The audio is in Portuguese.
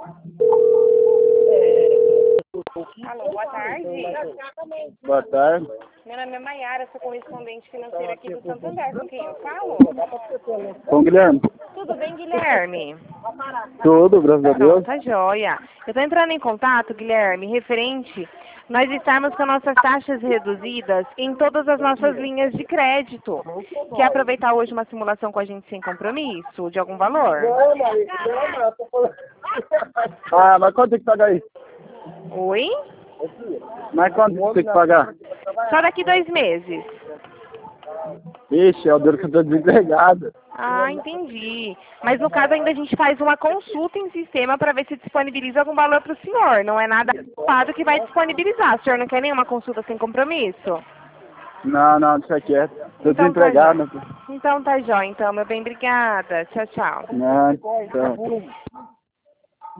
Alô, boa tarde. Boa tarde. Meu nome é Maiara, sou correspondente financeira aqui do Santander. Com quem eu falo? Com o Guilherme. Tudo bem, Guilherme? Tudo, graças a Não, Deus. tá joia. Eu tô entrando em contato, Guilherme, referente nós estarmos com nossas taxas reduzidas em todas as nossas linhas de crédito. Quer aproveitar hoje uma simulação com a gente sem compromisso, de algum valor? Ah, mas quanto tem que pagar isso? Oi? Mas quanto tem que pagar? Só daqui 2 meses. Ixi, é o duro que eu tô desempregado. Ah, entendi. Mas no caso ainda a gente faz uma consulta em sistema para ver se disponibiliza algum valor para o senhor. Não é nada ocupado que vai disponibilizar. O senhor não quer nenhuma consulta sem compromisso? Não, deixa quieto. Tô Então tá desempregado. jóia. Então tá jóia, então, meu bem. Obrigada. Tchau, tchau. Não, então.